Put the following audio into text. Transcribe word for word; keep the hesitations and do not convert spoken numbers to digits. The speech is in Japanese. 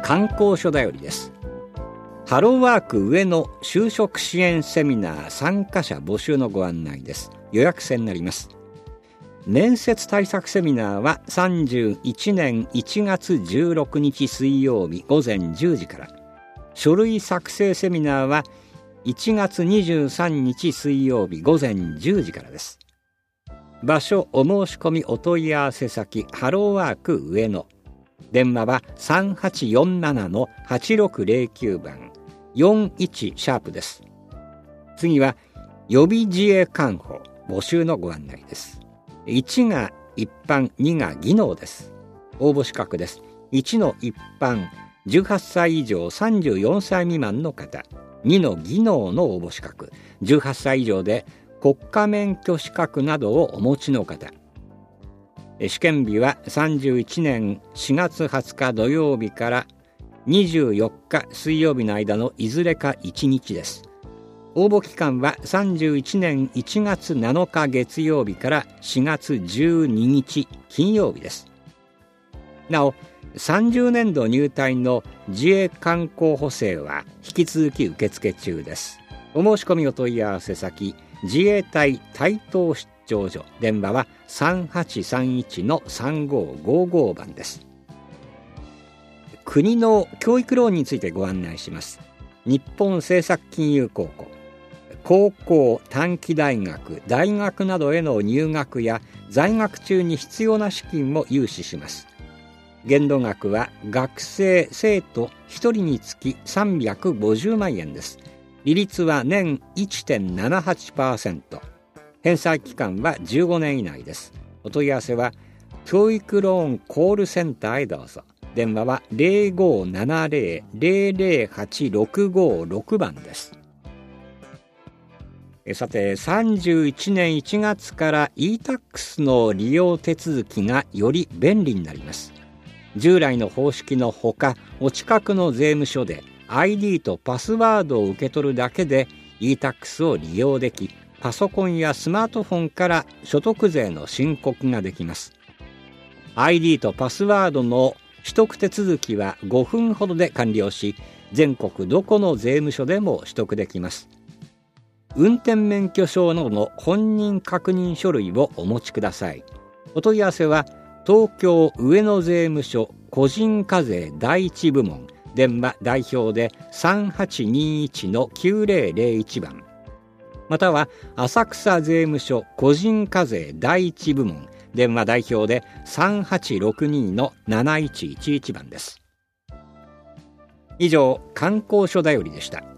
観光所だよりです。ハローワーク上野就職支援セミナー参加者募集のご案内です。予約制になります。面接対策セミナーはさんじゅういちねんいちがつじゅうろくにち水曜日ごぜんじゅうじから、書類作成セミナーはいちがつにじゅうさんにち水曜日ごぜんじゅうじからです。場所、お申し込みお問い合わせ先、ハローワーク上野。電話は さんはちよんなな はちろくぜろきゅう 番よんいちシャープです。次は予備自衛官補募集のご案内です。いちが一般、にが技能です。応募資格です。いちの一般、じゅうはっさい以上さんじゅうよんさい未満の方。にの技能の応募資格、じゅうはっさい以上で国家免許資格などをお持ちの方。試験日はさんじゅういちねんしがつはつか土曜日からにじゅうよっか水曜日の間のいずれかいちにちです。応募期間はさんじゅういちねんいちがつなのか月曜日からしがつじゅうににち金曜日です。なお、さんじゅうねんど入隊の自衛官候補生は引き続き受付中です。お申し込みお問い合わせ先、自衛隊対等出張所。電話は さんはちさんいちのさんごごご 番です。国の教育ローンについてご案内します。日本政策金融公庫、高校、短期大学、大学などへの入学や在学中に必要な資金を融資します。限度額は学生・生徒ひとりにつきさんびゃくごじゅうまんえんです。利率は年 いってんななはちパーセント。返済期間はじゅうごねん以内です。お問い合わせは教育ローンコールセンターへどうぞ。電話は ゼロごななゼロ ゼロゼロはち ろくごろく 番です。さて、さんじゅういちねんいちがつから イータックス の利用手続きがより便利になります。従来の方式のほか、お近くの税務署で アイディー とパスワードを受け取るだけで イータックス を利用でき、パソコンやスマートフォンから所得税の申告ができます。アイディー とパスワードの取得手続きはごふんほどで完了し、全国どこの税務署でも取得できます。運転免許証などの本人確認書類をお持ちください。お問い合わせは東京上野税務署個人課税第一部門。電話代表で さんはちにいちのきゅうぜろぜろいち 番、または浅草税務署個人課税第一部門。電話代表で さんはちろくにのなないちいちいち 番です。以上、観光所だよりでした。